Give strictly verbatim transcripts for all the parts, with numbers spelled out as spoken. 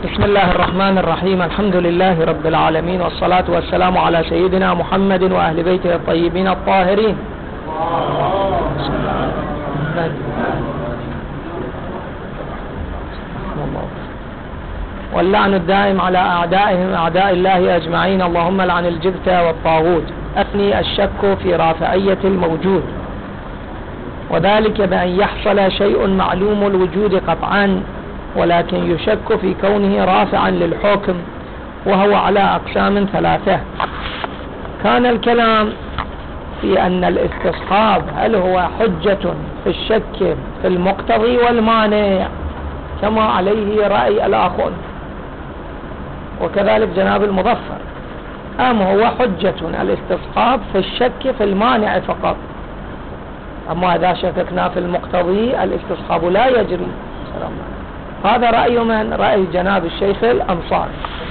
بسم الله الرحمن الرحيم. الحمد لله رب العالمين، والصلاة والسلام على سيدنا محمد وأهل بيته الطيبين الطاهرين. واللعن الدائم على أعدائهم أعداء الله أجمعين. اللهم لعن الجبت والطاغوت. أثني الشك في رافعية الموجود، وذلك بأن يحصل شيء معلوم الوجود قطعا، ولكن يشك في كونه رافعا للحكم، وهو على أقسام ثلاثة. كان الكلام في أن الاستصحاب هل هو حجة في الشك في المقتضي والمانع كما عليه رأي الآخر، وكذلك جناب المظفر، أم هو حجة الاستصحاب في الشك في المانع فقط؟ أما إذا شككنا في المقتضي الاستصحاب لا يجري. سلام الله. هذا رأي من؟ رأي جناب الشيخ الأنصاري.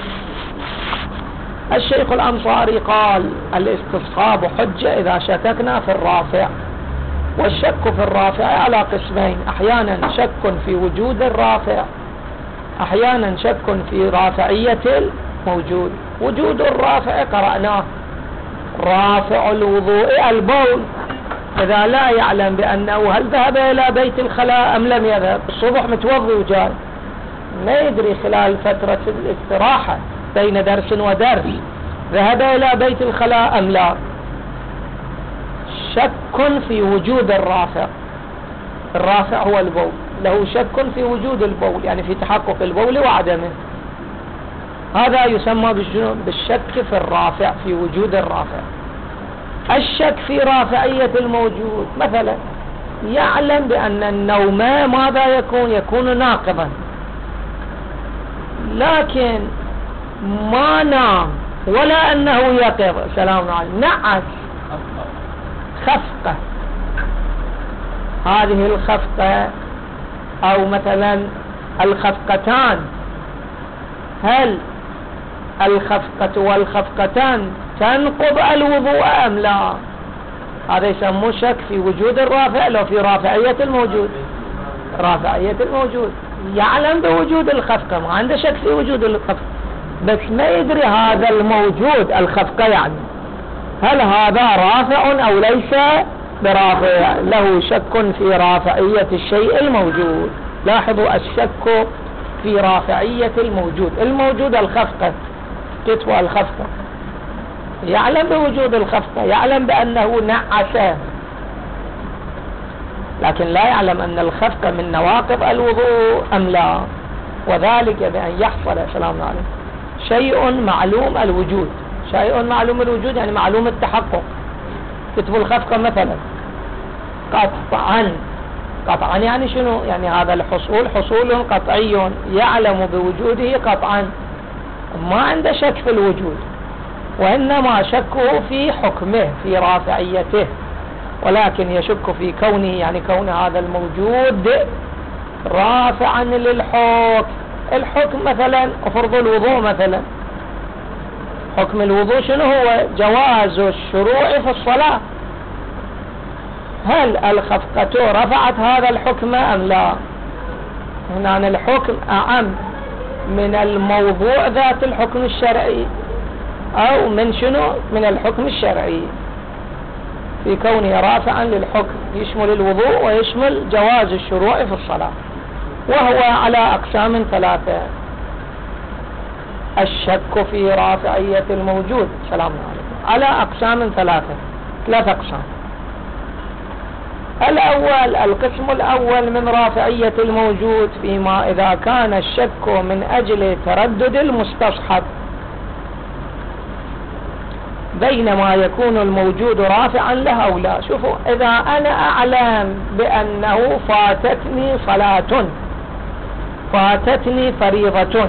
الشيخ الأنصاري قال الاستصحاب حجة إذا شككنا في الرافع، والشك في الرافع على قسمين: أحيانا شك في وجود الرافع، أحيانا شك في رافعية الموجود. وجود الرافع قرأناه: رافع الوضوء البول، إذا لا يعلم بأنه هل ذهب إلى بيت الخلاء أم لم يذهب. الصبح متوضي وجاي، ما يدري خلال فترة الاستراحة بين درس ودرس ذهب إلى بيت الخلاء أم لا. شك في وجود الرافع، الرافع هو البول، له شك في وجود البول، يعني في تحقق البول وعدمه. هذا يسمى بالشك في الرافع، في وجود الرافع. الشك في رافعية الموجود، مثلا يعلم بأن النوم ماذا يكون؟ يكون ناقضا، لكن ما نام ولا أنه يقظ. سلام عليكم. نعس، خفقة. هذه الخفقة أو مثلا الخفقتان، هل الخفقة والخفقتان تنقض الوضوء أم لا؟ هذا يسمى شك في وجود الرافع، لو في رافعية الموجود. رافعية الموجود يعلم بوجود الخفقة، ما عنده شك في وجود الخفقة، بس ما يدري هذا الموجود الخفقة يعني هل هذا رافع أو ليس برافع، له شك في رافعية الشيء الموجود. لاحظوا الشك في رافعية الموجود. الموجود الخفقة، كتوى الخفقة، يعلم بوجود الخفقة، يعلم بأنه نعس، لكن لا يعلم أن الخفقة من نواقض الوضوء أم لا. وذلك بأن يحصل سلام عليكم شيء معلوم الوجود. شيء معلوم الوجود يعني معلوم التحقق. كتب الخفقة مثلا قطعا، قطعا يعني شنو؟ يعني هذا الحصول حصول قطعي، يعلم بوجوده قطعا، ما عنده شك في الوجود، وإنما شكه في حكمه، في رافعيته، ولكن يشك في كونه، يعني كون هذا الموجود رافعا للحكم. الحكم مثلا فرض الوضوء، مثلا حكم الوضوء شنو هو؟ جواز الشروع في الصلاة. هل الخفقة رفعت هذا الحكم أم لا؟ هنا الحكم أعم من الموضوع ذات الحكم الشرعي، أو من شنو؟ من الحكم الشرعي في كونه رافعا للحكم، يشمل الوضوء ويشمل جواز الشروع في الصلاة، وهو على أقسام ثلاثة. الشك في رافعية الموجود سلام عليكم على أقسام ثلاثة، ثلاث أقسام. الأول، القسم الأول من رافعية الموجود فيما إذا كان الشك من أجل تردد المستصحب، بينما يكون الموجود رافعا له أو لا. شوفوا، إذا أنا أعلم بأنه فاتتني صلاة، فاتتني فريضة،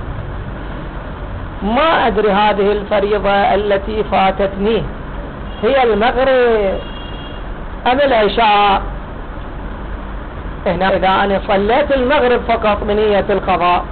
ما أدري هذه الفريضة التي فاتتني هي المغرب أم العشاء. هنا إذا أنا صليت المغرب فقط بنية القضاء،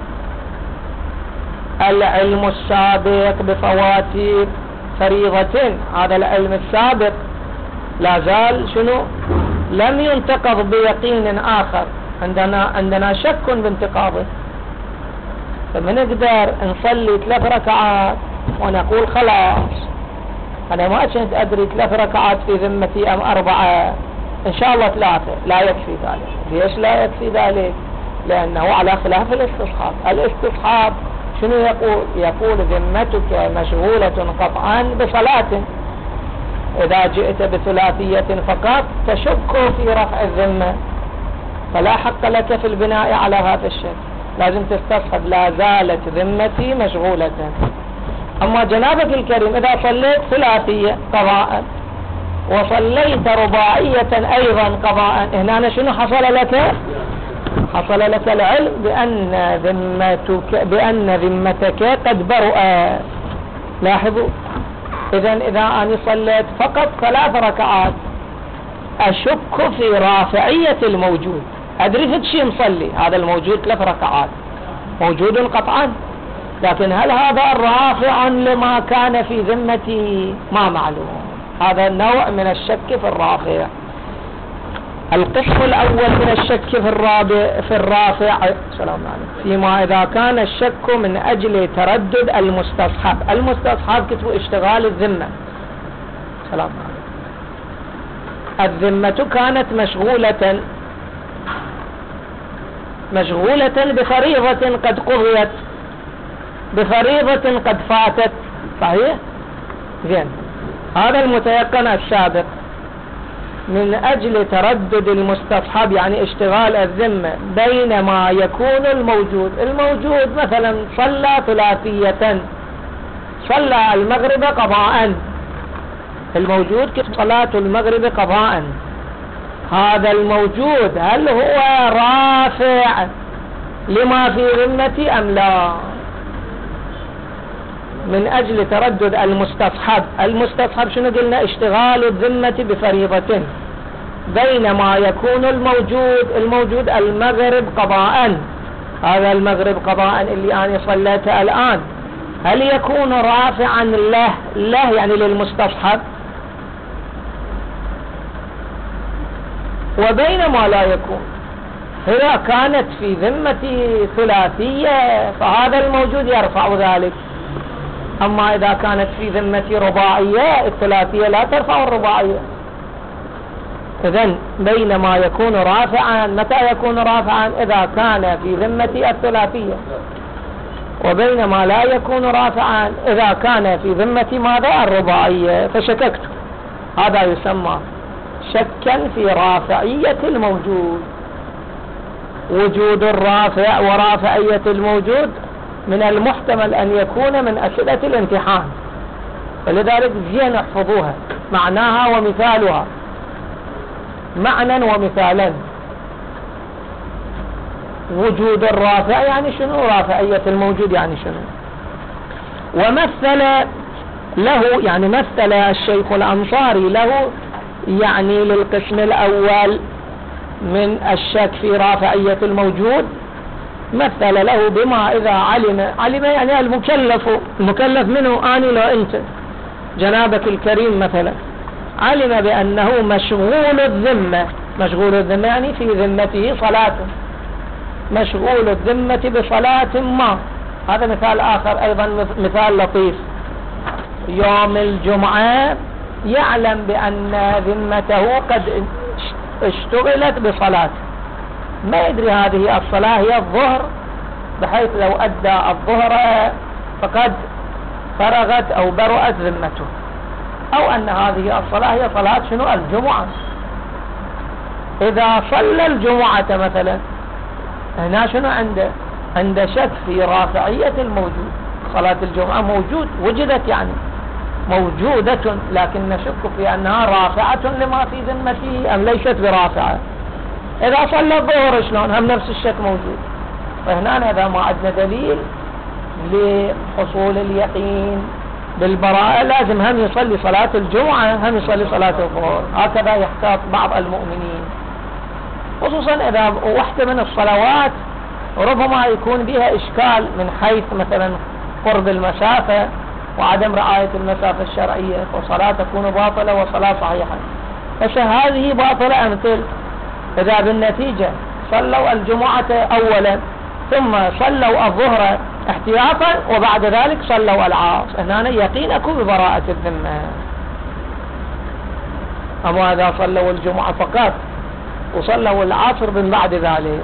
العلم السابق بفوات فريضة، هذا العلم السابق لا زال شنو؟ لم ينتقض بيقين آخر، عندنا عندنا شك بانتقاضه. فبنقدر نصلي ثلاث ركعات ونقول خلاص أنا ما كنت أدري ثلاث ركعات في ذمتي أم أربعة، إن شاء الله ثلاثة، لا يكفي ذلك. ليش لا يكفي ذلك؟ لأنه على خلاف الاستصحاب. الاستصحاب شنو يقول؟ يقول ذمتك مشغولة قطعا بصلاة، إذا جئت بثلاثية فقط تشك في رفع الذمة، فلا حق لك في البناء على هذا الشيء، لازم تستصحب لا زالت ذمتي مشغولة. أما جنابك الكريم إذا صليت ثلاثية قضاء وصليت رباعية أيضا قضاء، هنا شنو حصل لك؟ حصل لك العلم بأن ذمتك بأن ذمتك قد برؤت. لاحظوا، إذن إذا أنا صليت فقط ثلاث ركعات أشك في رافعية الموجود، أدري في شيء مصلي هذا الموجود ثلاث ركعات موجود قطعا، لكن هل هذا رافع لما كان في ذمتي؟ ما معلوم. هذا نوع من الشك في الرافع. القسم الأول من الشك في الرابع في الرافع سلام عليكم، فيما إذا كان الشك من أجل تردد المستصحب. المستصحب كتبوا اشتغال الذمة. سلام عليكم. الذمة كانت مشغولة مشغولة بفريضة قد قضيت، بفريضة قد فاتت، صحيح؟ زين، هذا المتيقن السابق من أجل تردد المستصحب، يعني اشتغال الذمة بينما يكون الموجود الموجود مثلا صلى ثلاثية، صلى المغرب قضاء، الموجود كصلاة المغرب قضاء، هذا الموجود هل هو رافع لما في ذمتي أم لا؟ من أجل تردد المستصحب. المستصحب شنو قلنا؟ اشتغال الذمة بفريضة، بينما يكون الموجود الموجود المغرب قضاء، هذا المغرب قضاء اللي أنا صليته الآن هل يكون رافعا له له يعني للمستصحب؟ وبينما لا يكون، إذا كانت في ذمتي ثلاثية فهذا الموجود يرفع ذلك، أما إذا كانت في ذمتي رباعية الثلاثية لا ترفع الرباعية. إذن بينما يكون رافعا، متى يكون رافعا؟ إذا كان في ذمتي الثلاثية، وبينما لا يكون رافعا إذا كان في ذمتي ماذا؟ الرباعية. فشككت، هذا يسمى شكا في رافعية الموجود. وجود الرافع ورافعية الموجود من المحتمل أن يكون من أسئلة الامتحان، ولذلك زين احفظوها معناها ومثالها، معنى ومثالا. وجود الرافع يعني شنو؟ رافعية الموجود يعني شنو؟ ومثل له، يعني مثل الشيخ الأنصاري له يعني للقسم الأول من الشك في رافعية الموجود، مثل له بما إذا علم علم يعني المكلف المكلف منه أنا لا أنت جنابك الكريم مثلا، علم بأنه مشغول الذمة. مشغول الذمة يعني في ذمته صلاة، مشغول الذمة بصلاة ما. هذا مثال آخر أيضا مثال لطيف. يوم الجمعة يعلم بأن ذمته قد اشتغلت بصلاة، ما يدري هذه الصلاة هي الظهر، بحيث لو أدى الظهر فقد فرغت أو برؤت ذمته، أو أن هذه الصلاة هي صلاة شنو؟ الجمعة. إذا صلى الجمعة مثلا هنا شنو عنده؟ عنده شك في رافعية الموجود. صلاة الجمعة موجود، وجدت يعني موجودة، لكن نشك في أنها رافعة لما في ذمته أم ليست برافعة. إذا صلى الظهر شلون؟ هم نفس الشك موجود. فهنا إذا ما عندنا دليل لحصول اليقين بالبراءة لازم هم يصلي صلاة الجمعة هم يصلي صلاة الظهر. هكذا يحتاط بعض المؤمنين، خصوصا إذا واحدة من الصلوات ربما يكون بها إشكال من حيث مثلا قرب المسافة وعدم رعاية المسافة الشرعية، وصلاة تكون باطلة وصلاة صحيحة. فهذه باطلة أمثل إذا بالنتيجة صلوا الجمعة أولا ثم صلوا الظهر احتياطا، وبعد ذلك صلوا العصر. هنا يقينكم ببراءة الذمة. أما إذا صلوا الجمعة فقط وصلوا العصر من بعد ذلك،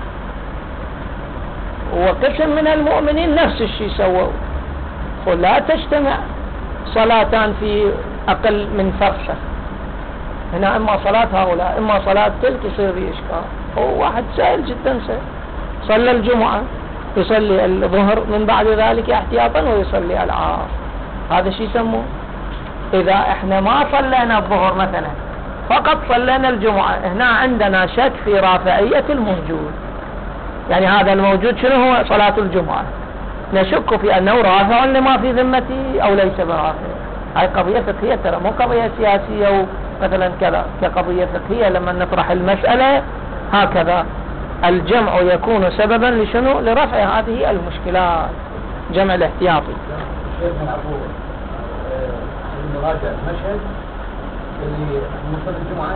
وقسم من المؤمنين نفس الشيء سووا، فلا تجتمع صلاتان في أقل من فرصة. هنا إما صلاة هؤلاء إما صلاة تلك، يصير في إشكال. هو واحد سهل جدا سهل، صلى الجمعة يصلي الظهر من بعد ذلك احتياطا ويصلي العصر. هذا شيء يسموه. إذا إحنا ما صلينا الظهر مثلا فقط صلينا الجمعة، هنا عندنا شك في رافعية الموجود. يعني هذا الموجود شنو هو؟ صلاة الجمعة. نشك في أنه رافع لما في ذمتي أو ليس برافع. هاي قضية فقهية ترى، مو قضية سياسية مثلا كذا. كقضية فقهية لما نطرح المسألة هكذا، الجمع يكون سببا لشنو؟ لرفع هذه المشكلات، جمع الاحتياطي. الشيخ نلعبه نراجع المشهد اللي مصلي الجمعة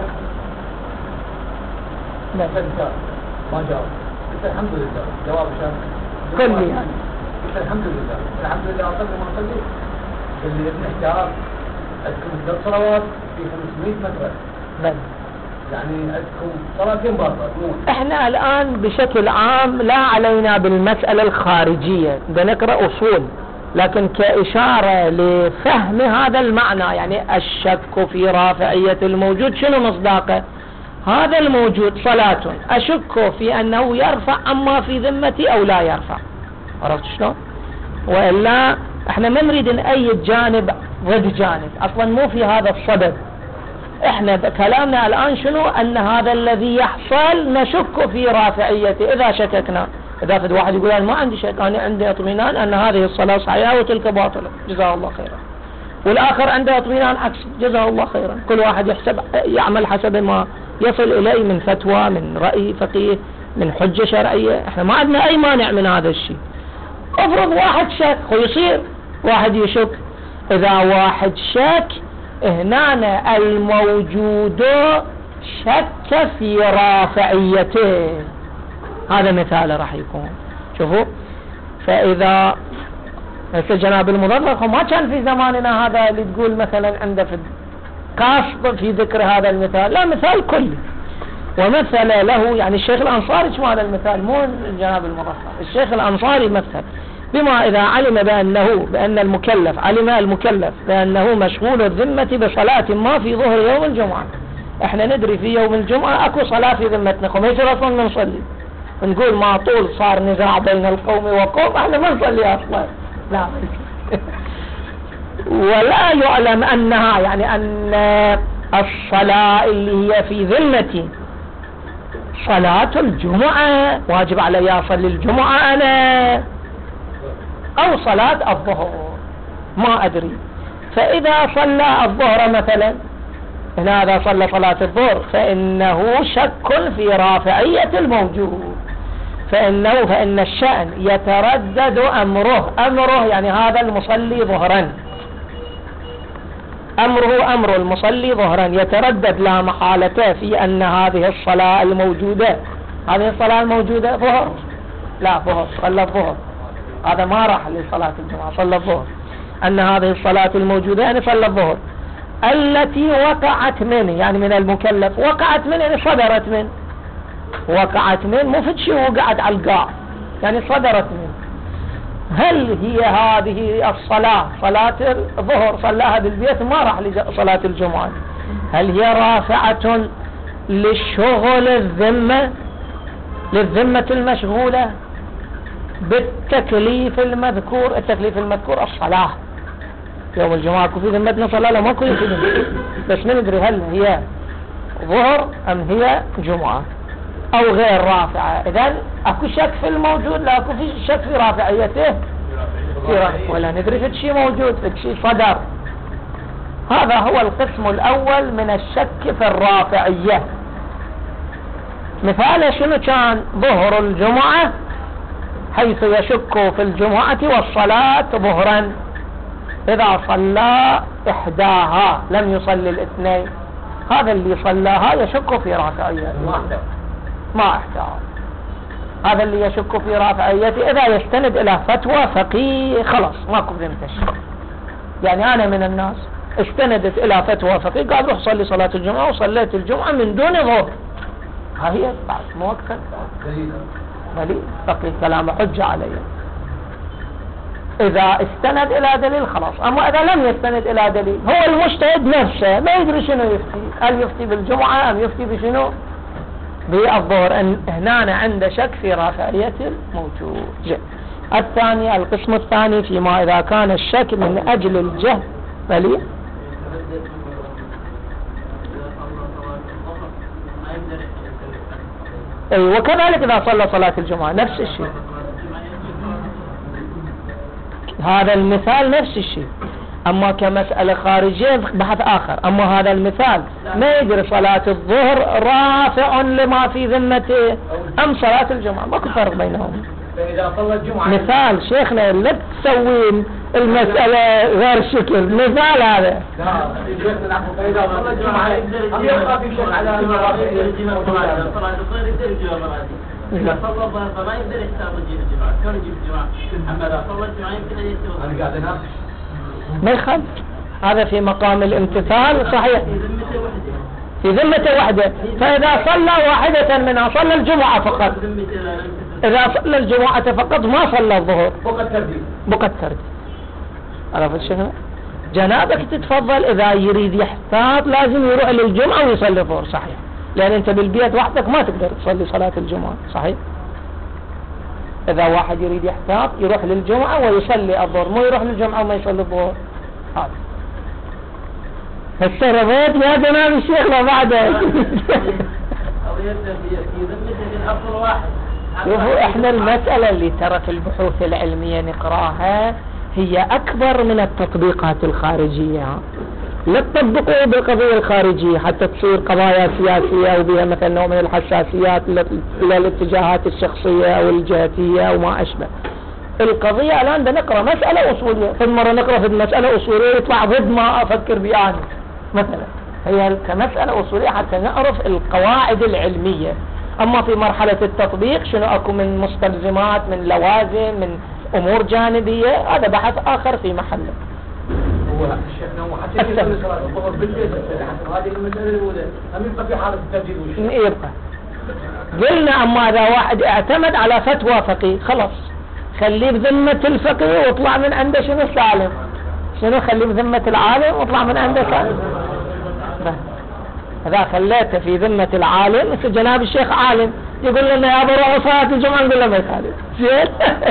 لا ما جاوب. قلت الحمد لله، جواب شامل كلي يعني. قلت الحمد لله الحمد لله أصلي ما أصلي. اللي ابن احتياط عندكم ثلاث صلوات في خمسمائة متر، بل يعني عندكم صلاتين باطلة. احنا الآن بشكل عام لا علينا بالمسألة الخارجية، بنقرأ أصول، لكن كإشارة لفهم هذا المعنى، يعني الشك في رافعية الموجود شنو مصداقه؟ هذا الموجود صلاة أشك في أنه يرفع أما في ذمتي أو لا يرفع. عرفت شلون؟ وإلا احنا ما نريد نأيد جانب ضد جانب، أصلا مو في هذا الصدد. احنا كلامنا الآن شنو؟ أن هذا الذي يحصل نشك في رافعيته. إذا شككنا، إذا فد واحد يقول أنا ما عندي شك، أنا عندي اطمئنان أن هذه الصلاة صحيحة وتلك باطلة، جزاه الله خيرا. والآخر عنده اطمئنان عكس، جزاه الله خيرا. كل واحد يحسب يعمل حسب ما يصل إليه من فتوى، من رأي فقيه، من حجة شرعية. احنا ما عندنا أي مانع من هذا الشيء. افرض واحد شك، ويصير واحد يشك. إذا واحد شك، هنا الموجود شك في رافعيته. هذا مثال راح يكون. شوفوا، فإذا جناب المضرخ ما كان في زماننا هذا اللي تقول مثلا عنده في قاصد في ذكر هذا المثال، لا، مثال كلي. ومثل له يعني الشيخ الأنصاري شو هذا المثال، مو جناب المضرخ، الشيخ الأنصاري مثل بما إذا علم بأنه بأن المكلف علم المكلف بأنه مشغول الذمة بصلاة ما في ظهر يوم الجمعة. احنا ندري في يوم الجمعة اكو صلاة في ذمتنا، ما يصير اصلا نصلي. نقول ما طول صار نزاع بين القوم وقوم، احنا ما نصلي اصلا. لا ولا يعلم انها يعني ان الصلاة اللي هي في ذمتي صلاة الجمعة واجب علي اصلي الجمعة انا، او صلاة الظهر ما ادري. فاذا صلى الظهر مثلا، هنا هذا صلى صلاة الظهر، فانه شك في رافعية الموجود. فانه فان الشأن يتردد امره، امره يعني هذا المصلي ظهرا، امره امر المصلي ظهرا يتردد لا محالة في ان هذه الصلاة الموجودة، هذه الصلاة الموجودة ظهر، لا ظهر، صلى الظهر، هذا ما راح لصلاة الجمعة، صلى الظهر، ان هذه الصلاة الموجودة يعني صلى الظهر التي وقعت منه، يعني من المكلف، وقعت منه يعني صدرت منه، وقعت منه مو في شيء وقعت على القاع، يعني صدرت منه. هل هي هذه الصلاة صلاة الظهر صلاها بالبيت ما راح لصلاة الجمعة، هل هي رافعة للشغل الذمة، للذمة المشغولة بالتكليف المذكور؟ التكليف المذكور الصلاة يوم الجمعة، في ذمتنا صلاة لا ماكو في ذمتنا، بس ما ندري هل هي ظهر أم هي جمعة أو غير رافعة. إذن أكو شك في الموجود، لا أكو في شك في رافعيته، ولا ندري في شيء موجود، في شيء صدر. هذا هو القسم الأول من الشك في الرافعية. مثال شنو كان؟ ظهر الجمعة، حيث يشك في الجمعة والصلاة ظهرا، إذا صلى إحداها لم يصلي الاثنين، هذا اللي صلاها يشك في رافعية، ما احتاج، هذا اللي يشك في رافعيته إذا يستند إلى فتوى فقيه خلاص ماكو ذمة الشك. يعني أنا من الناس استندت إلى فتوى فقيه قال روح صلي صلاة الجمعة وصليت الجمعة من دون ظهر، ها هي بعد مو أكثر دليل فقيه كلامه حجة علي إذا استند إلى دليل خلاص. أما إذا لم يستند إلى دليل هو المجتهد نفسه ما يدري شنو يفتي، هل يفتي بالجمعة أم يفتي بشنو بالظهر، أن هنا عنده شك في رافعية الموجود. الثاني القسم الثاني فيما إذا كان الشك من أجل الجهل بلي أي وكذلك إذا صلى صلاة الجمعة نفس الشيء، هذا المثال نفس الشيء. أما كمسألة خارجية بحث آخر. أما هذا المثال ما يدري صلاة الظهر رافع لما في ذمته أم صلاة الجمعة، ماكو فرق بينهم. فإذا صلى الجمعة مثال شيخنا لا تسوين المسألة غير شكل، مثال هذا. لا شيخنا فإذا صلى الجمعة هم يبقى في شك على إذا صلى الظهر فما يقدر يحتاج يجيب الجمعة، كون يجيب الجمعة. أما إذا صلى الجمعة يمكن أن يستوي. أنا قاعد أناقش. ما يخالف، هذا في مقام الامتثال صحيح في ذمة وحدة. فإذا صلى واحدة منها صلى الجمعة فقط، إذا صلى الجمعة فقط ما صلى الظهر بقى ترديد بقى ترديد. عرفت الشيخ؟ جنابك تتفضل إذا يريد يحتاط لازم يروح للجمعة ويصلي الظهر صحيح، لأن أنت بالبيت وحدك ما تقدر تصلي صلاة الجمعة صحيح. إذا واحد يريد يحتاط يروح للجمعة ويصلي الظهر، مو يروح للجمعة وما يصلي الظهر. هذا السربات يا جناب الشيخ لا بعده. شوفوا احنا المسألة اللي ترى في البحوث العلمية نقراها هي أكبر من التطبيقات الخارجية. لا تطبقوا بالقضية الخارجية حتى تصير قضايا سياسية وبها مثلا نوع من الحساسيات إلى الاتجاهات الشخصية أو الجهتية وما أشبه. القضية الآن بنقرأ مسألة أصولية، في مرة نقرأ في المسألة أصولية يطلع ضد ما أفكر بيه أنا مثلا، هي كمسألة أصولية حتى نعرف القواعد العلمية. أما في مرحلة التطبيق شنو أكو من مستلزمات من لوازم من أمور جانبية هذا بحث آخر في محله. هو الشيخنا هو حتى يصلي صلاة الظهر بالبيت حتى هذه المسألة الأولى هم يبقى في حالة الترديد وش يبقى. قلنا أما إذا واحد اعتمد على فتوى فقيه خلاص خليه بذمة الفقيه واطلع من عنده شنو سالم، شنو خليه بذمة العالم واطلع من عنده سالم. إذا خليته في ذمة العالم مثل جناب الشيخ عالم يقول لنا يا بروح صلاة الجمعة نقول له ما يخالف زين.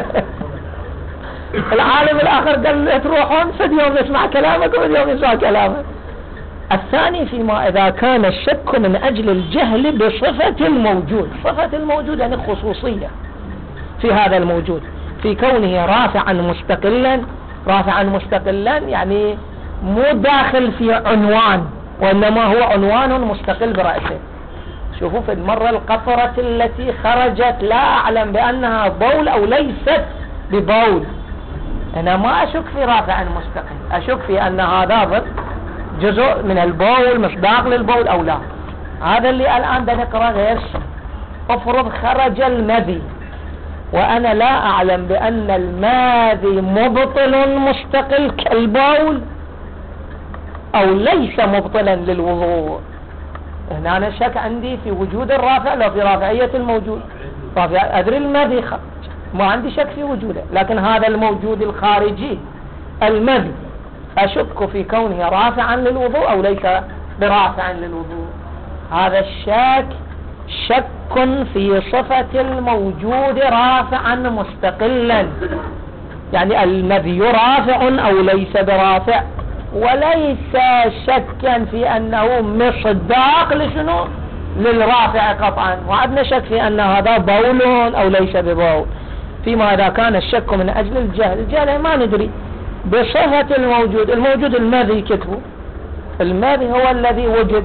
العالم الآخر قال له تروحون فد يوم يسمع كلامك وفد يوم يسمع كلامك. الثاني فيما إذا كان الشك من أجل الجهل بصفة الموجود، صفة الموجود يعني خصوصية في هذا الموجود في كونه رافعا مستقلا. رافعا مستقلا يعني مو داخل في عنوان وإنما هو عنوان مستقل برأسه. شوفوا في المرة القطرة التي خرجت لا أعلم بأنها بول أو ليست ببول، أنا ما أشك في رافع مستقل، أشك في أن هذا جزء من البول مصداق للبول أو لا. هذا اللي الآن بنقرأ غير شيء. افرض خرج المذي وأنا لا أعلم بأن الماذي مبطل مستقل كالبول أو ليس مبطلا للوضوء، هنا أنا شك عندي في وجود الرافع لا في رافعية الموجود. رافع أدري المذي خرج ما عندي شك في وجوده، لكن هذا الموجود الخارجي المذي أشك في كونه رافعا للوضوء أو ليس برافع للوضوء. هذا الشك شك في صفة الموجود رافعا مستقلا، يعني المذي رافع أو ليس برافع، وليس شكا في أنه مصداق لشنو للرافع قطعا. وعدنا شك في أن هذا بول أو ليس ببول. فيما إذا كان الشك من أجل الجهل، الجهل ما ندري بصفة الموجود. الموجود المذي كتبه، المذي هو الذي وجد،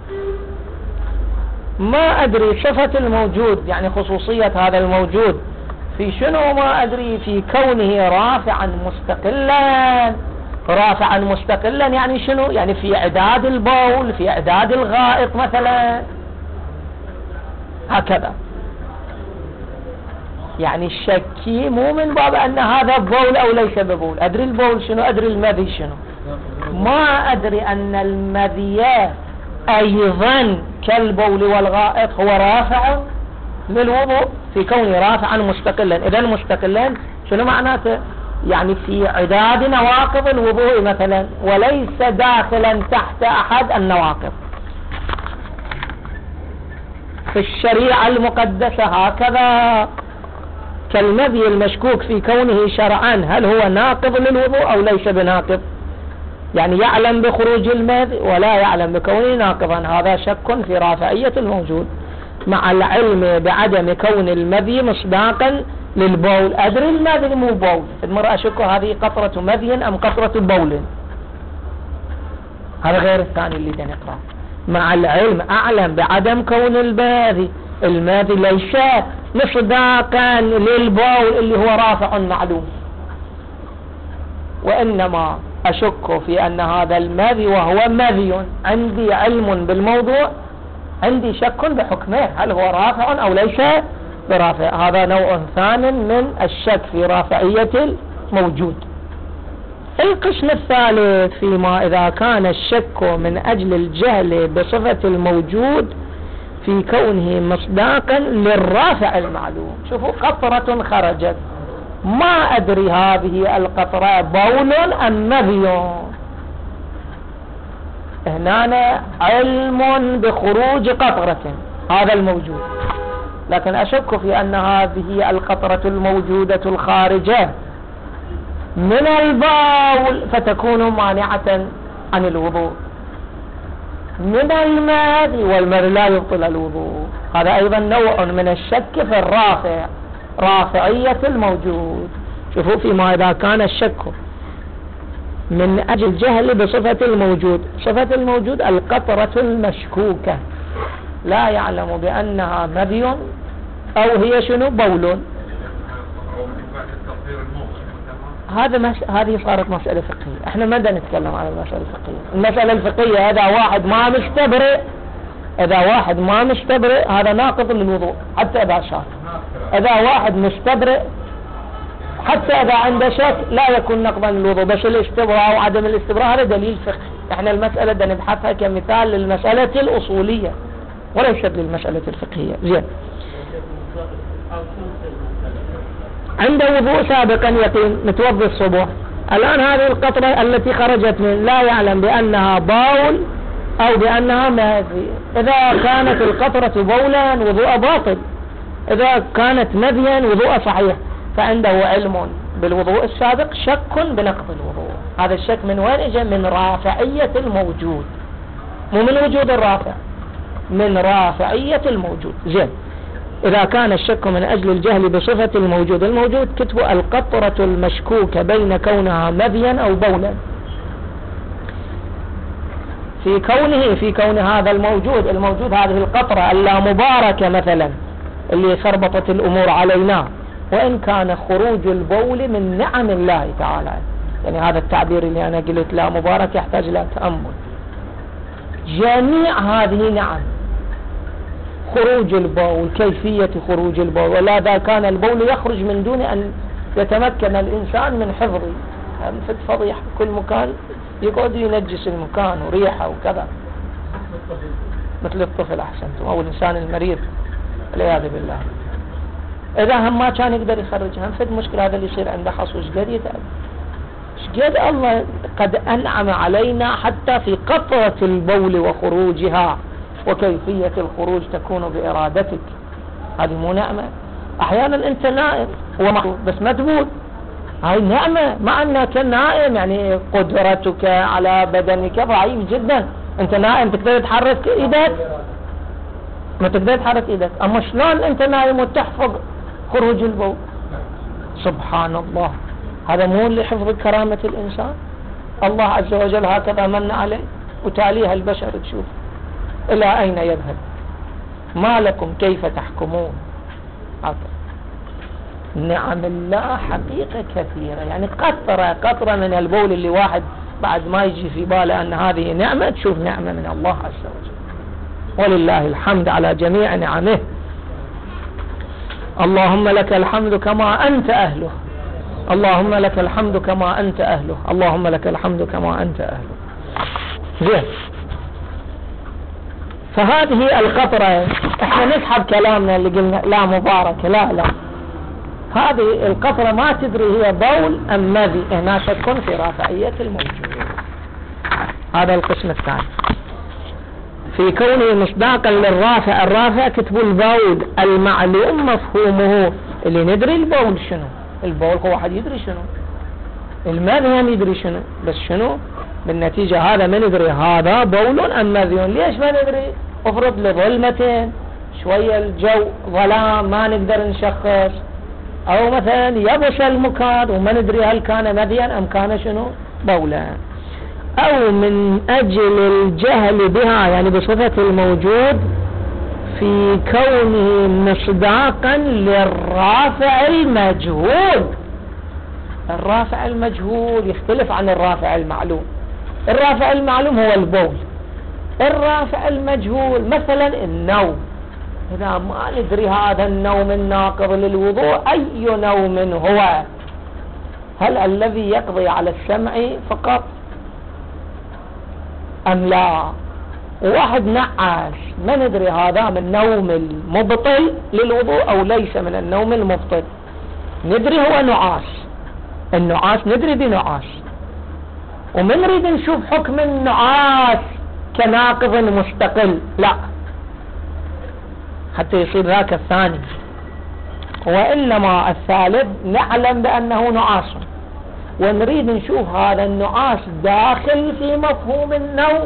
ما أدري صفة الموجود يعني خصوصية هذا الموجود في شنو، ما أدري في كونه رافعا مستقلا. رافعا مستقلا يعني شنو؟ يعني في إعداد البول، في إعداد الغائط مثلا، هكذا. يعني الشكي مو من باب أن هذا بول أو ليس ببول. أدري البول شنو، أدري المذي شنو، ما أدري أن المذي أيضا كالبول والغائط هو رافع للوضوء في كونه رافعا مستقلا. إذا مستقلا شنو معناته؟ يعني في عداد نواقض الوضوء مثلا، وليس داخلا تحت أحد النواقض. في الشريعة المقدسة هكذا، كالمذي المشكوك في كونه شرعا هل هو ناقض للوضوء أو ليس بناقض، يعني يعلم بخروج المذي ولا يعلم بكونه ناقضا، هذا شك في رافعية الموجود، مع العلم بعدم كون المذي مصداقا للبول. أدري المذي مو بول، المرأة أشك هذه قطرة مذي أم قطرة بول، هذا غير الثاني اللي نقرأ. مع العلم أعلم بعدم كون المذي، المذي ليس مصداقا للبول اللي هو رافع معلوم، وإنما أشك في أن هذا المذي وهو مذي، عندي علم بالموضوع، عندي شك بحكمه هل هو رافع أو ليس برافع. هذا نوع ثاني من الشك في رافعية الموجود. القسم الثالث فيما إذا كان الشك من أجل الجهل بصفة الموجود في كونه مصداقا للرافع المعلوم. شوفوا قطرة خرجت، ما أدري هذه القطرة بول أم مذي، هنا علم بخروج قطرة هذا الموجود، لكن أشك في أن هذه القطرة الموجودة الخارجة من البول فتكون مانعة عن الوضوء من المذي، والمذي لا يبطل الوضوء. هذا أيضا نوع من الشك في الرافع، رافعية الموجود. شوفوا فيما إذا كان الشك من أجل جهل بصفة الموجود، صفة الموجود القطرة المشكوكة لا يعلم بأنها مذي أو هي شنو بول. هذا مش... هذه صارت مسألة فقهية، احنا ما بدنا نتكلم عن المسألة الفقهية. المسألة الفقهية إذا واحد ما مستبرئ، إذا واحد ما مستبرئ هذا ناقض للوضوء حتى إذا شاك. إذا واحد مستبرئ حتى إذا عنده شك لا يكون نقضا للوضوء، بس الاستبراء وعدم الاستبراء هذا دليل فقهي. احنا المسألة بدنا نبحثها كمثال للمسألة الأصولية وليست للمسألة الفقهية. زين، عنده وضوء سابقا يقين متوضي الصبح، الآن هذه القطرة التي خرجت من لا يعلم بأنها باول أو بأنها مذي. إذا كانت القطرة بولا وضوء باطل، إذا كانت مذيا وضوء صحيح. فعنده علم بالوضوء السابق، شك بنقض الوضوء. هذا الشك من وين اجى؟ من رافعية الموجود، مو من وجود الرافع، من رافعية الموجود. زين، إذا كان الشك من أجل الجهل بصفة الموجود، الموجود كتبوا القطرة المشكوكة بين كونها مذيا أو بولا. في كونه في كون هذا الموجود الموجود هذه القطرة اللامباركة مثلا اللي خربطت الأمور علينا، وإن كان خروج البول من نعم الله تعالى، يعني هذا التعبير اللي أنا قلت لا مبارك يحتاج إلى تأمل. جميع هذه نعم، خروج البول، كيفية خروج البول، ولا كان البول يخرج من دون أن يتمكن الإنسان من حفظه، في فضيحة كل مكان يقعد ينجس المكان وريحة وكذا، مثل الطفل أحسنتم أو الإنسان المريض والعياذ بالله. إذا هم ما كان يقدر يخرجها، هم فد مشكلة هذا اللي يصير عنده حصوش قد يتعب. قد الله قد أنعم علينا حتى في قطرة البول وخروجها، وكيفية الخروج تكون بإرادتك. هذه مو نعمة؟ أحيانا أنت نائم بس ما تبول، هاي نعمة، مع أنك نائم يعني قدرتك على بدنك ضعيف جدا. أنت نائم تقدر تحرك إيدك؟ ما تقدر تحرك إيدك، أما شلون أنت نائم وتحفظ خروج البول؟ سبحان الله، هذا مو لحفظ كرامة الإنسان؟ الله عز وجل هكذا من عليه، وتاليها البشر تشوف إلى أين يذهب. ما لكم كيف تحكمون؟ هكذا نعم الله حقيقة كثيرة، يعني قطرة قطرة من البول اللي واحد بعد ما يجي في باله أن هذه نعمة، تشوف نعمة من الله عز وجل، ولله الحمد على جميع نعمه. اللهم لك الحمد كما أنت أهله، اللهم لك الحمد كما أنت أهله، اللهم لك الحمد كما أنت أهله. زين، فهذه القطرة احنا نسحب كلامنا اللي قلنا لا مباركة، لا لا، هذه القطرة ما تدري هي بول أم مذي، هنا تكون في رافعية الموجود. هذا القسم الثاني في كونه مصداقا للرافع. الرافع كتبوا البول المعلوم مفهومه، اللي ندري البول شنو، البول هو واحد يدري شنو، المذي هم يدري شنو، بس شنو بالنتيجة هذا ما ندري هذا بول أم مذي. ليش ما ندري؟ افرض لظلمتين شوية الجو ظلام ما نقدر نشخص، او مثلا يبس المكان وما ندري هل كان مذيا ام كان شنو بولا، او من اجل الجهل بها يعني بصفة الموجود في كونه مصداقا للرافع المجهول. الرافع المجهول يختلف عن الرافع المعلوم. الرافع المعلوم هو البول، الرافع المجهول مثلا النوم، إذا ما ندري هذا النوم الناقض للوضوء أي نوم هو، هل الذي يقضي على السمع فقط أم لا؟ واحد نعاس ما ندري هذا من النوم المبطل للوضوء أو ليس من النوم المبطل، ندري هو نعاس، النعاس ندري بنعاس، ومن نريد نشوف حكم النعاس كناقض مستقل لا، حتى يصير ذاك الثاني. وإنما الثالث نعلم بأنه نعاس ونريد نشوف هذا النعاس داخل في مفهوم النوم.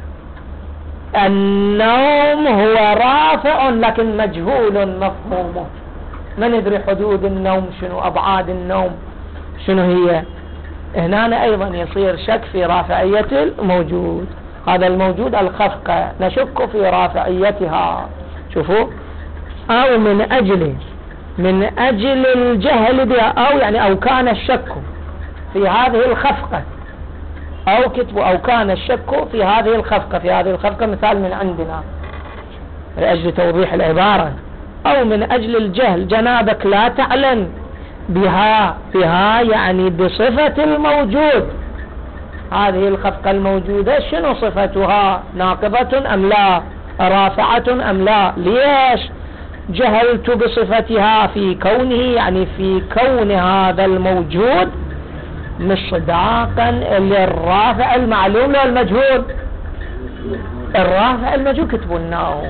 النوم هو رافع لكن مجهول مفهومه، ما ندري حدود النوم شنو، أبعاد النوم شنو هي. هنا أيضا يصير شك في رافعية الموجود. هذا الموجود الخفقة نشك في رافعيتها. شوفوا، أو من أجل من أجل الجهل بها، أو يعني أو كان الشك في هذه الخفقة، أو كتبوا أو كان الشك في هذه الخفقة. في هذه الخفقة مثال من عندنا لأجل توضيح العبارة. أو من أجل الجهل، جنابك لا تعلم بها، بها يعني بصفة الموجود. هذه الخفقة الموجودة شنو صفتها، ناقضة أم لا، رافعة أم لا؟ ليش جهلت بصفتها في كونه يعني في كون هذا الموجود مصداقا للرافع المعلوم له المجهول. الرافع المجهول كتبوا النوم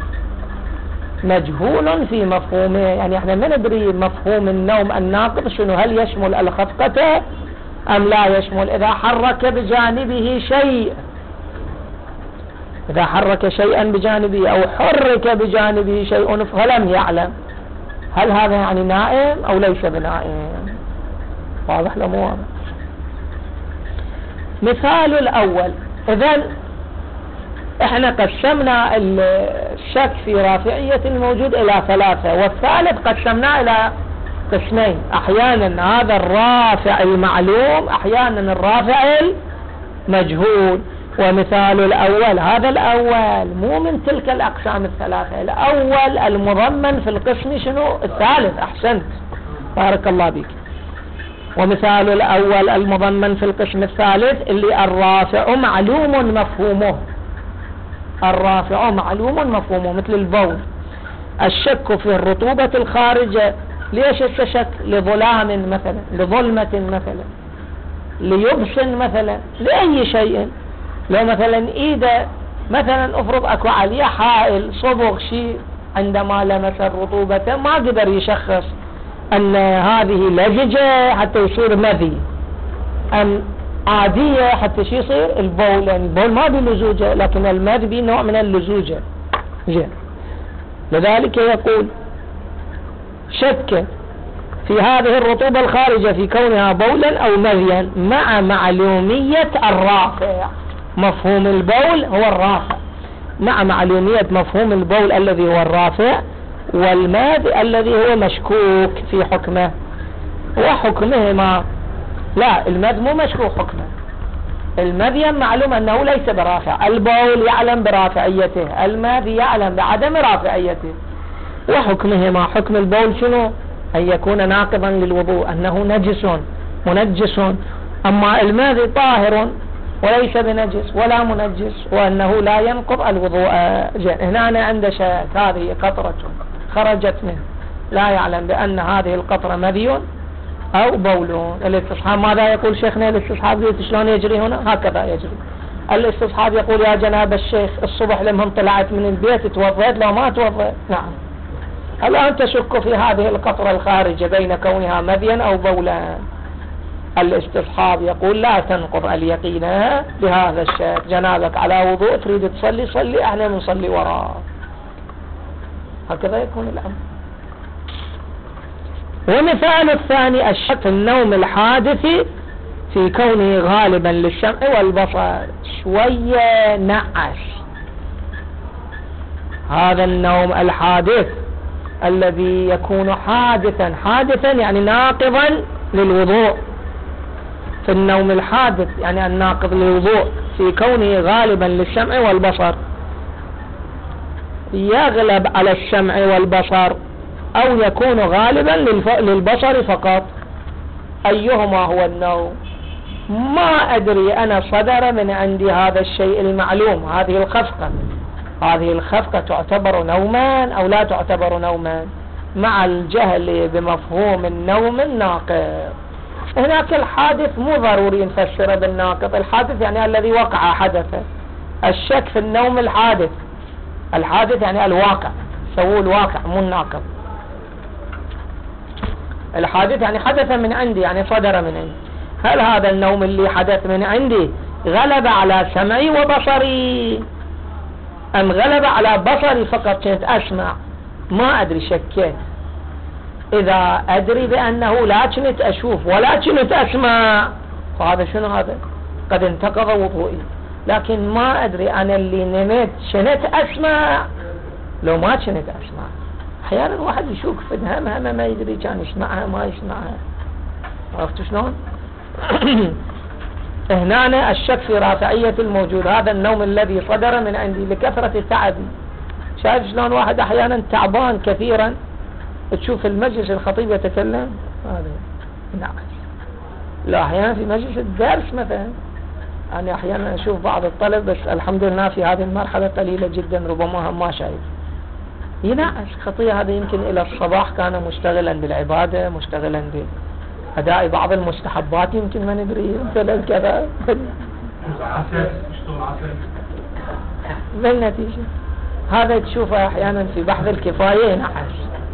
مجهول في مفهومه، يعني احنا ما ندري مفهوم النوم الناقض شنو، هل يشمل الخفقة أم لا يشمل. إذا حرك بجانبه شيء، إذا حرك شيئا بجانبه أو حرك بجانبه شيء فلم يعلم، هل هذا يعني نائم أو ليس بنائم؟ واضح لا مو واضح؟ مثال الأول، إذن احنا قسمنا الشك في رافعية الموجود إلى ثلاثة، والثالث قسمناه إلى قسمين، أحيانا هذا الرافع المعلوم، أحيانا الرافع المجهول. ومثال الأول، هذا الأول مو من تلك الأقسام الثلاثة، الأول المضمن في القسم شنو الثالث. أحسنت بارك الله بك. ومثال الأول المضمن في القسم الثالث اللي الرافع معلوم مفهومه، الرافع معلوم مفهومه مثل البول. الشك في الرطوبة الخارجة، ليش الشك؟ لظلام مثلا، لظلمة مثلا، ليبس مثلا، لأي شيء. لو مثلا إذا مثلا أفرض أكو عليه حائل صبغ شيء، عندما لمس الرطوبة ما قدر يشخص أن هذه لزجة حتى يصير مذي أم عادية حتى شي يصير البول، يعني البول ما بلزوجة لكن المذي بي نوع من اللزوجة. زين، لذلك يقول شك في هذه الرطوبة الخارجة في كونها بولا أو مذيا مع معلومية الرافع. مفهوم البول هو الرافع مع معلومية مفهوم البول الذي هو الرافع، والمذي الذي هو مشكوك في حكمه. وحكمهما لا، المذي مو مشكوك حكمه، المذي معلوم أنه ليس برافع. البول يعلم برافعيته، المذي يعلم بعدم رافعيته. وحكمهما حكم البول شنو؟ أن يكون ناقضا للوضوء، أنه نجس منجس، أما الماء طاهر وليس بنجس ولا منجس، وأنه لا ينقض الوضوء. هنا أنا عند شك، هذه قطرة خرجت منه لا يعلم بأن هذه القطرة مذي أو بول. الاستصحاب ماذا يقول شيخنا؟ الاستصحاب شلون يجري هنا؟ هكذا يجري الاستصحاب. يقول يا جناب الشيخ الصبح لما طلعت من البيت توضيت لو ما توضيت؟ نعم. الآن تشك في هذه القطرة الخارجة بين كونها مذيا أو بولا. الاستصحاب يقول لا تنقض اليقين بهذا الشك. جنابك على وضوء تريد تصلي صلي، احنا نصلي وراء. هكذا يكون الأمر. ومثال الثاني الشك في النوم الحادث في كونه غالبا للسمع والبصر. شوية نعش هذا النوم الحادث الذي يكون حادثا، حادثا يعني ناقضا للوضوء. في النوم الحادث يعني الناقض للوضوء في كونه غالبا للسمع والبصر، يغلب على السمع والبصر أو يكون غالبا للبصر فقط. أيهما هو النوم؟ ما أدري أنا صدر من عندي هذا الشيء المعلوم، هذه الخفقة. هذه الخفقة تعتبر نوما أو لا تعتبر نوما؟ مع الجهل بمفهوم النوم الناقض. هناك الحادث مو ضروري نفسره بالناقض. الحادث يعني الذي وقع حدث. الشك في النوم الحادث، الحادث يعني الواقع، سووا الواقع مو الناقض. الحادث يعني حدث من عندي، يعني صدر من عندي. هل هذا النوم اللي حدث من عندي غلب على سمعي وبصري أم غلب على بصري فقط؟ كنت أسمع ما أدري، شكيت. إذا أدري بأنه لا كنت أشوف ولا كنت أسمع فهذا شنو؟ هذا قد انتقض وضوئي. لكن ما أدري أنا اللي نمت كنت أسمع لو ما كنت أسمع. أحيانا واحد يشوف في همها ما يدري كان يسمعها ما يسمعها. عرفت شلون؟ هنا الشك في رافعية الموجود، هذا النوم الذي صدر من عندي لكثرة تعبي. شايف شلون واحد أحيانا تعبان كثيرا تشوف المجلس الخطيب يتكلم هذا نعم. لا أحيانا في مجلس الدرس مثلا، أنا أحيانا أشوف بعض الطلب، بس الحمد لله في هذه المرحلة قليلة جدا ربما هم ما شايف ينعش خطية. هذا يمكن إلى الصباح كان مشتغلا بالعبادة، مشتغلا بأداء بعض المستحبات، يمكن ما ندري مثلا كذا بالنتيجة هذا تشوفه أحيانا في بحث الكفاية ينعش.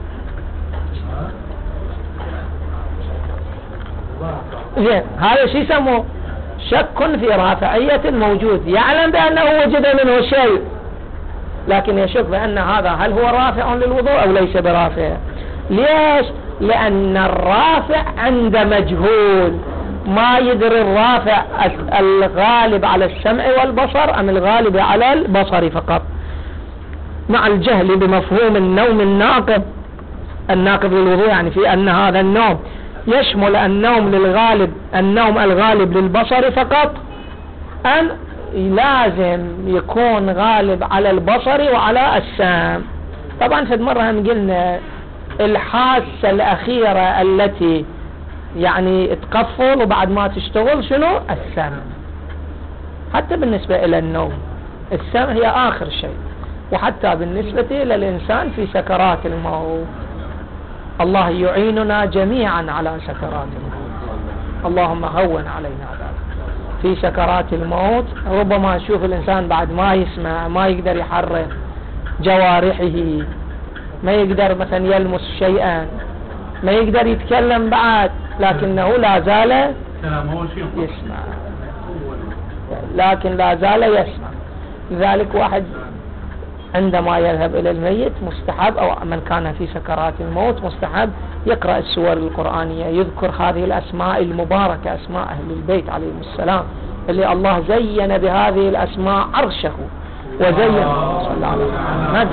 زين، هذا شو يسموه؟ شك في رافعية الموجود. يعلم بأنه وجد منه شيء لكن يشك بأن هذا هل هو رافع للوضوء أو ليس برافع. ليش؟ لأن الرافع عند مجهول، ما يدري الرافع الغالب على السمع والبصر أم الغالب على البصر فقط. مع الجهل بمفهوم النوم الناقض، الناقض للوضوء، يعني في أن هذا النوم يشمل النوم للغالب، النوم الغالب للبصر فقط، أن لازم يكون غالب على البصر وعلى السمع. طبعا في مرة هم قلنا الحاسة الأخيرة التي يعني تقفل وبعد ما تشتغل شنو؟ السمع. حتى بالنسبة إلى النوم السمع هي آخر شيء، وحتى بالنسبة إلى الإنسان في سكرات الموت. الله يعيننا جميعا على سكرات الموت، اللهم هون علينا ذلك. في سكرات الموت ربما يشوف الإنسان بعد ما يسمع، ما يقدر يحرك جوارحه، ما يقدر مثلا يلمس شيئا، ما يقدر يتكلم بعد، لكنه لا زال يسمع، لكن لا زال يسمع. لذلك واحد عندما يذهب إلى الميت مستحب، أو من كان في سكرات الموت مستحب يقرأ السور القرآنية، يذكر هذه الأسماء المباركة، أسماء أهل البيت عليهم السلام، اللي الله زين بهذه الأسماء عرشه، وزين صلى على محمد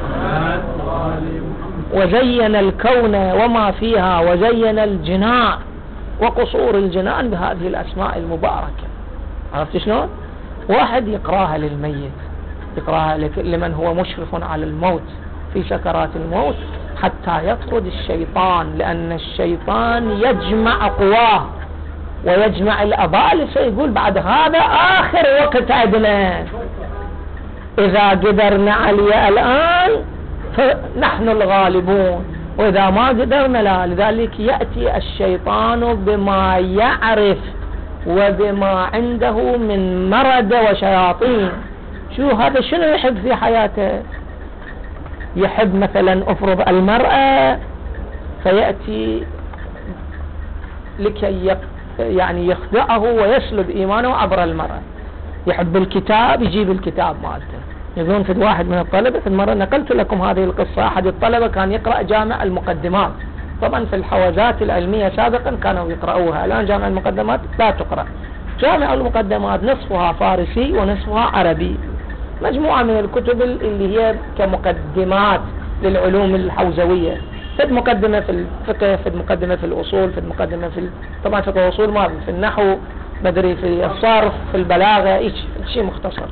وزين الكون وما فيها، وزين الجنان وقصور الجنان بهذه الأسماء المباركة. عرفت شلون؟ واحد يقراها للميت، يقراها لمن هو مشرف على الموت في سكرات الموت، حتى يطرد الشيطان، لأن الشيطان يجمع قواه ويجمع الأبالسة. يقول بعد هذا آخر وقت عندنا، إذا قدرنا عليه الآن فنحن الغالبون، وإذا ما قدرنا لا. لذلك يأتي الشيطان بما يعرف وبما عنده من مرض وشياطين. شو هذا؟ شنو يحب في حياته؟ يحب مثلا أفرض المرأة، فيأتي لكي يق... يعني يخدعه ويسلب إيمانه عبر المرأة. يحب الكتاب، يجيب الكتاب مالته. يقولون في واحد من الطلبة، في المرة نقلت لكم هذه القصة، أحد الطلبة كان يقرأ جامع المقدمات. طبعا في الحوزات العلمية سابقا كانوا يقرأوها، الآن جامع المقدمات لا تقرأ. جامع المقدمات نصفها فارسي ونصفها عربي، مجموعة من الكتب اللي هي كمقدمات للعلوم الحوزوية. في المقدمة في الفقه، في المقدمة في الأصول، في المقدمة في ال... طبعا فقه الأصول ما في النحو بدري، في الصرف، في البلاغة، إيش شيء مختصر.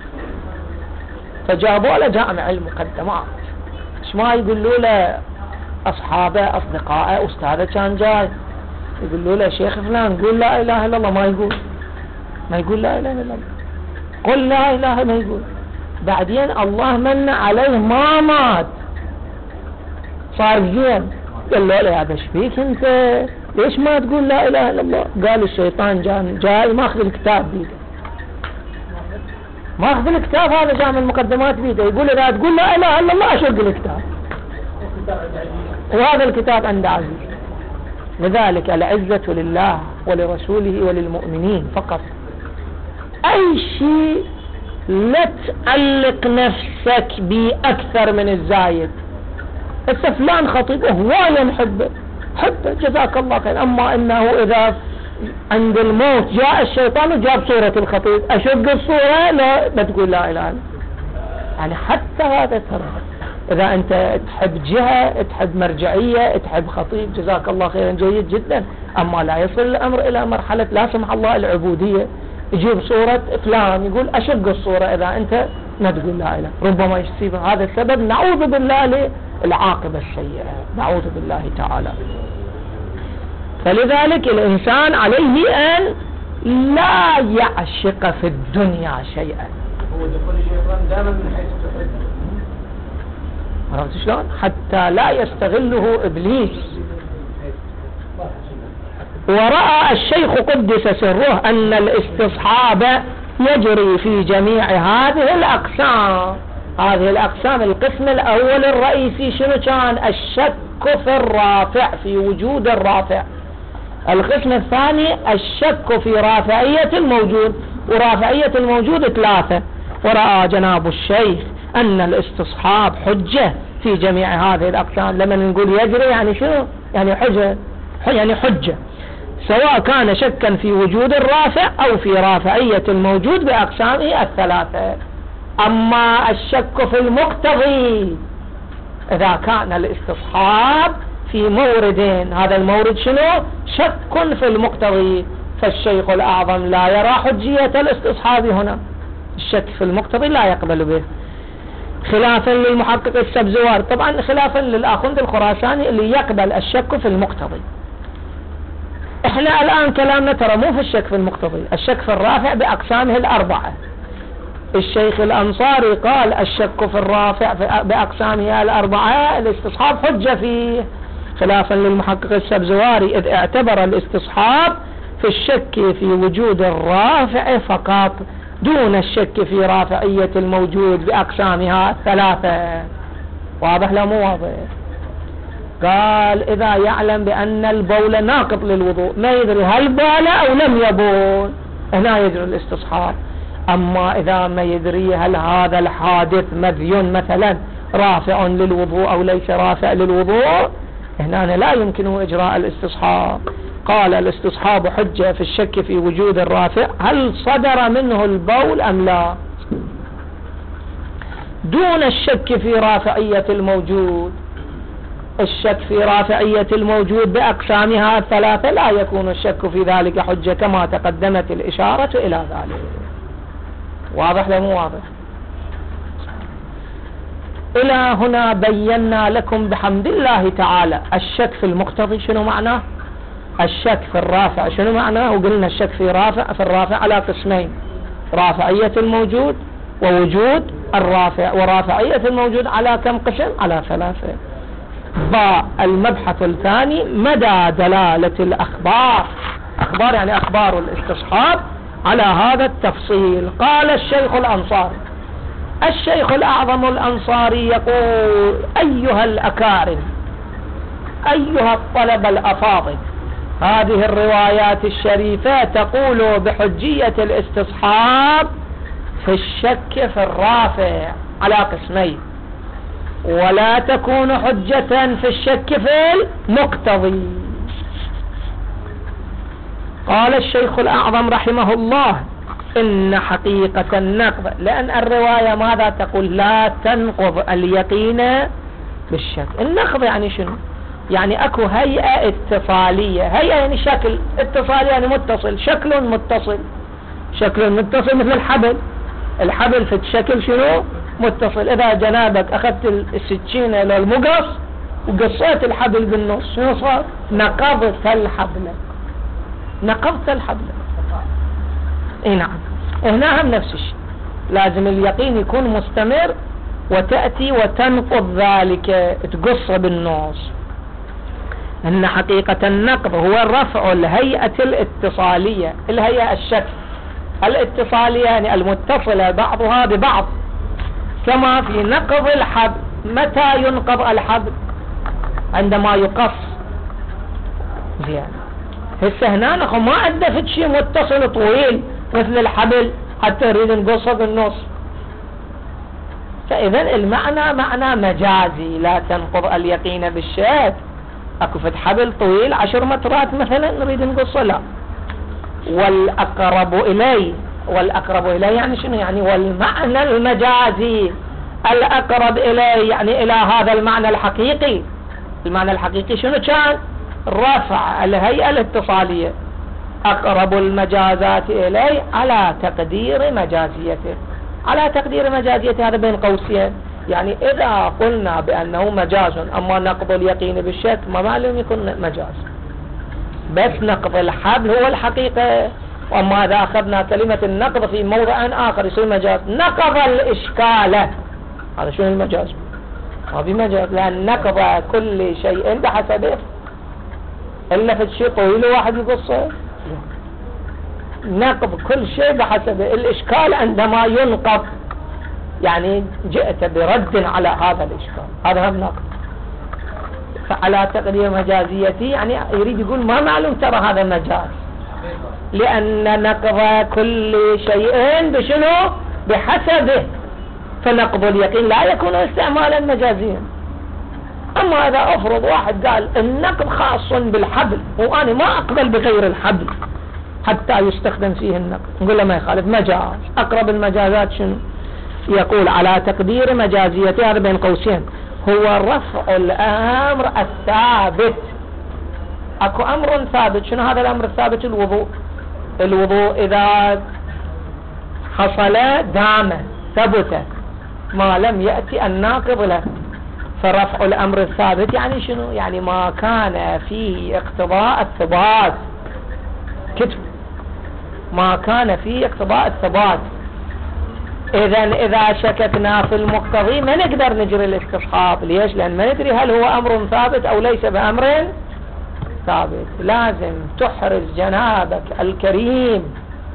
فجابوا له جامع المقدمات. ايش ما يقولوا له أصحابه أصدقائه أستاذه كان جاي، يقولوا له شيخ فلان قول لا إله إلا الله، ما يقول ما يقول لا إله إلا الله، قل لا إله، ما يقول. بعدين الله من عليه ما مات، صار زين. قال له لا هذا شبيك انت، ليش ما تقول لا إله إلا الله؟ قال الشيطان جاي جاي ماخذ الكتاب بيده، ماخذ الكتاب هذا جامع المقدمات بيده، يقول إذا تقول لا إله إلا الله أشق الكتاب، وهذا الكتاب عند عزيز. لذلك العزة لله ولرسوله وللمؤمنين فقط. أي شيء لا تعلق نفسك بأكثر من الزايد. فلان خطيب هواية نحبه، حبه جزاك الله خير، أما إنه إذا عند الموت جاء الشيطان وجاب صورة الخطيب، أشق الصورة لا بتقول لا إله إلا. يعني حتى هذا ترى، إذا أنت تحب جهة، تحب مرجعية، تحب خطيب، جزاك الله خيرا، جيد جدا. أما لا يصل الأمر إلى مرحلة لا سمح الله العبودية، يجيب صورة فلان يقول أشق الصورة إذا أنت ما تقول لا إله، ربما يصيب هذا السبب. نعوذ بالله للعاقبة السيئة، نعوذ بالله تعالى. فلذلك الإنسان عليه أن لا يعشق في الدنيا شيئا. هو دخول الشيطان دائما من حيث تحب، عرفت شلون؟ حتى لا يستغله إبليس. ورأى الشيخ قدس سره أن الاستصحاب يجري في جميع هذه الأقسام. هذه الأقسام، القسم الأول الرئيسي شنو كان؟ الشك في الرافع، في وجود الرافع. القسم الثاني الشك في رافعية الموجود، ورافعية الموجود ثلاثة. ورأى جناب الشيخ أن الاستصحاب حجة في جميع هذه الأقسام. لما نقول يجري يعني شنو؟ يعني حجة، يعني حجة، سواء كان شكا في وجود الرافع أو في رافعية الموجود بأقسامه الثلاثة. أما الشك في المقتضي، إذا كان الاستصحاب في موردين، هذا المورد شنو؟ شك في المقتضي، فالشيخ الأعظم لا يرى حجية الاستصحاب هنا، الشك في المقتضي لا يقبل به، خلافا للمحقق السبزواري. طبعا خلافا للآخوند الخراساني اللي يقبل الشك في المقتضي. احنا الآن كلامنا ترى مو في الشك في المقتضي، الشك في الرافع بأقسامه الأربعة. الشيخ الأنصاري قال الشك في الرافع بأقسامه الأربعة الاستصحاب حجة فيه، خلافا للمحقق السبزواري، إذ اعتبر الاستصحاب في الشك في وجود الرافع فقط دون الشك في رافعية الموجود بأقسامها الثلاثة. واضح لا مو واضح؟ قال إذا يعلم بأن البول ناقض للوضوء، ما يدري هل بال أو لم يبول، هنا يدري الاستصحاب. أما إذا ما يدري هل هذا الحادث مذي مثلا رافع للوضوء أو ليس رافع للوضوء، هنا لا يمكنه إجراء الاستصحاب. قال الاستصحاب حجة في الشك في وجود الرافع، هل صدر منه البول أم لا، دون الشك في رافعية الموجود. الشك في رافعية الموجود بأقسامها الثلاثة لا يكون الشك في ذلك حجة، كما تقدمت الإشارة إلى ذلك. واضح لا مو واضح؟ إلى هنا بينا لكم بحمد الله تعالى الشك في المقتضي شنو معناه، الشك في الرافع شنو معناه، وقلنا الشك في رافع في الرافع على قسمين: رافعية الموجود ووجود الرافع، ورافعية الموجود على كم قسم؟ على ثلاثة. باء المبحث الثاني: مدى دلالة الأخبار، أخبار يعني أخبار الاستصحاب، على هذا التفصيل. قال الشيخ الأنصاري، الشيخ الأعظم الأنصاري يقول: أيها الأكارم، أيها الطلبة الأفاضل، هذه الروايات الشريفة تقول بحجية الاستصحاب في الشك في الرافع على قسمين، ولا تكون حجة في الشك في المقتضي. قال الشيخ الأعظم رحمه الله: إن حقيقة النقض، لأن الرواية ماذا تقول؟ لا تنقض اليقين بالشك. النقض يعني شنو؟ يعني اكو هيئة اتصالية، هيئة يعني شكل، اتصالية يعني متصل، شكل متصل، شكل متصل مثل الحبل، الحبل في الشكل شنو؟ متصل. إذا جنابك أخذت السكينة للمقص وقصيت الحبل بالنص، شنو صار؟ نقضت الحبل، نقضت الحبل. اي نعم، هنا هم نفس الشيء، لازم اليقين يكون مستمر وتأتي وتنقض ذلك، تقص بالنص. ان حقيقة النقض هو رفع الهيئة الاتصالية، الهيئة الشكل الاتصالية يعني المتصلة بعضها ببعض، كما في نقض الحبل. متى ينقض الحبل؟ عندما يقص. زين، هسه هنا نحن ما عندنا شيء متصل طويل مثل الحبل حتى نريد نقصه بالنص، فإذا المعنى معنى مجازي. لا تنقض اليقين بالشك، اكو فد حبل طويل عشر مترات مثلا نريد نقصه، لا. والأقرب إليه، والأقرب إليه يعني شنو؟ يعني والمعنى المجازي الأقرب إليه يعني إلى هذا المعنى الحقيقي. المعنى الحقيقي شنو كان؟ رفع الهيئة الاتصالية، أقرب المجازات إليه على تقدير مجازيته. على تقدير مجازيته هذا بين قوسين، يعني إذا قلنا بأنه مجاز أما نقض اليقين بالشك ما معلوم يكون مجاز، بس نقض الحبل هو الحقيقة. وأما إذا أخذنا كلمة النقض في موضع آخر يصير مجاز. نقض الإشكال، هذا شنو المجاز؟ ما في مجاز، لأن نقض كل شيء بحسبه، إلا في الشيء طويل واحد يقصه. نقض كل شيء بحسبه. الإشكال عندما ينقض يعني جئت برد على هذا الإشكال، هذا هم نقض. فعلى تقدير مجازيتي يعني يريد يقول ما معلوم ترى هذا مجاز، لأن نقض كل شيء بشنو؟ بحسبه. فنقض اليقين لا يكون استعمالا مجازيا. أما إذا أفرض واحد قال النقض خاص بالحبل وأنا ما أقبل بغير الحبل حتى يستخدم فيه النقض، نقول له ما يخالف، مجاز. أقرب المجازات شنو؟ يقول على تقدير مجازيته، هذا بين قوسين، هو رفع الأمر الثابت. أكو أمر ثابت، شنو هذا الأمر الثابت؟ الوضوء. الوضوء إذا حصل دام ثبت ما لم يأتي الناقض له. فرفع الأمر الثابت يعني شنو؟ يعني ما كان فيه اقتضاء الثبات، كتب ما كان فيه اقتضاء الثبات. إذن إذا شككنا في المقتضي ما نقدر نجري الاستصحاب. ليش؟ لأن ما ندري هل هو أمر ثابت أو ليس بأمر ثابت. لازم تحرز جنابك الكريم،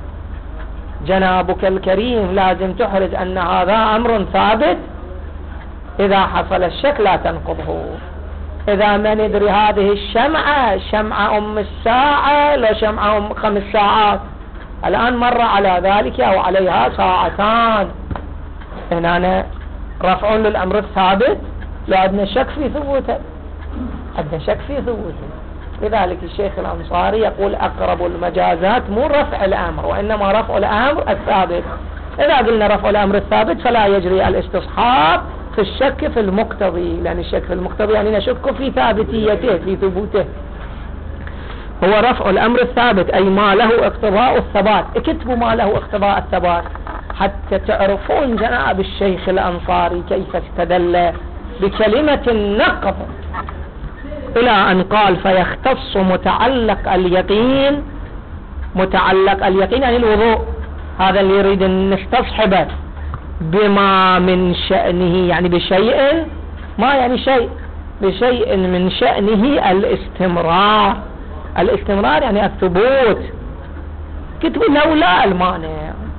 جنابك الكريم لازم تحرز أن هذا أمر ثابت. إذا حصل الشك لا تنقضه. إذا ما ندري هذه الشمعة شمعة أم الساعة لو شمعة أم خمس ساعات، الآن مر على ذلك أو عليها ساعتان، هنا رفع للأمر الثابت، لا عندنا شك في ثبوته، عندنا شك في ثبوته. لذلك الشيخ الأنصاري يقول أقرب المجازات مو رفع الأمر وإنما رفع الأمر الثابت. إذا قلنا رفع الأمر الثابت فلا يجري الاستصحاب في الشك في المقتضي، لأن الشك في المقتضي يعني نشك في ثابتيته، في ثبوته. هو رفع الأمر الثابت أي ما له اقتضاء الثبات. اكتبوا ما له اقتضاء الثبات. حتى تعرفون جناب الشيخ الأنصاري كيف استدل بكلمة النقض إلى أن قال فيختص متعلق اليقين. متعلق اليقين يعني الوضوء، هذا اللي يريد أن نستصحبه بما من شأنه، يعني بشيء ما يعني شيء، بشيء من شأنه الاستمرار. الاستمرار يعني الثبوت. كتب لولا المانع،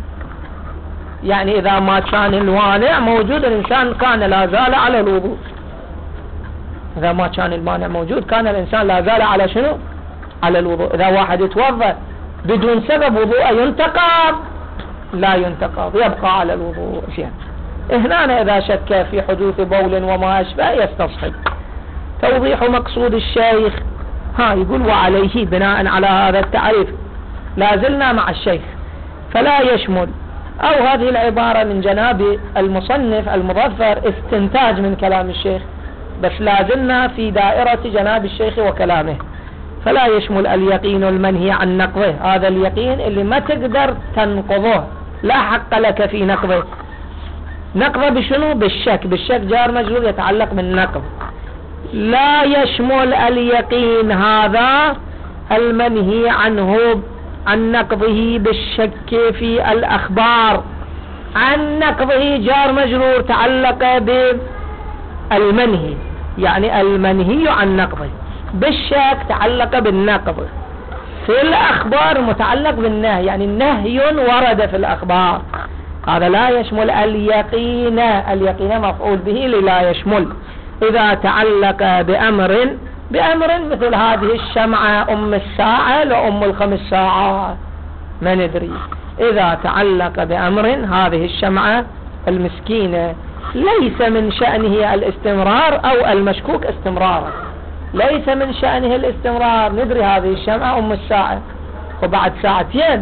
يعني إذا ما كان المانع موجود الإنسان كان لا زال على الوضوء. إذا ما كان المانع موجود كان الإنسان لا زال على شنو؟ على الوضوء. إذا واحد يتوضأ بدون سبب وضوء ينتقض؟ لا ينتقض، يبقى على الوضوء. هنا إذا شك في حدوث بول وما أشبه يستصحب. توضيح مقصود الشيخ ها يقول وعليه بناء على هذا التعريف لازلنا مع الشيخ فلا يشمل، أو هذه العبارة من جناب المصنف المظفر استنتاج من كلام الشيخ، بس لازلنا في دائرة جناب الشيخ وكلامه. فلا يشمل اليقين المنهي عن نقضه، هذا اليقين اللي ما تقدر تنقضه، لا حق لك في نقضه. نقضه بشنو؟ بالشك. بالشك جار مجرور يتعلق بالنقض. لا يشمل اليقين هذا المنهي عنه عن نقضه بالشك في الأخبار. عن نقضه جار مجرور تعلق بالمنهي، يعني المنهي عن نقضه. بالشك تعلق بالنقض. في الأخبار متعلق بالنهي، يعني النهي ورد في الأخبار. هذا لا يشمل اليقين. اليقين مفعول به للا يشمل. إذا تعلق بأمر بأمر مثل هذه الشمعة أم الساعة لأم الخمس ساعات ما ندري. إذا تعلق بأمر هذه الشمعة المسكينة ليس من شأنه الاستمرار أو المشكوك استمرارا، ليس من شأنه الاستمرار، ندري هذه الشمعة أم الساعة وبعد ساعتين.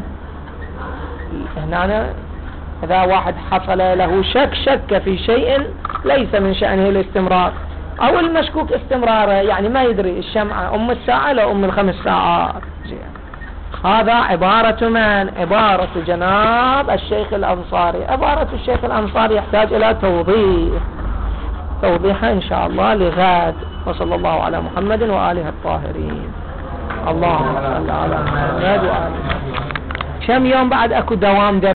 هنا إذا واحد حصل له شك شك في شيء ليس من شأنه الاستمرار أو المشكوك استمراره، يعني ما يدري الشمعة أم الساعة لو أم الخمس ساعات. هذا عبارة من؟ عبارة جناب الشيخ الأنصاري. عبارة الشيخ الأنصاري يحتاج إلى توضيح، توضيحها إن شاء الله لغد. وصلى الله على محمد وآله الطاهرين. اللهم صل على محمد وآله. كم يوم بعد أكو دوام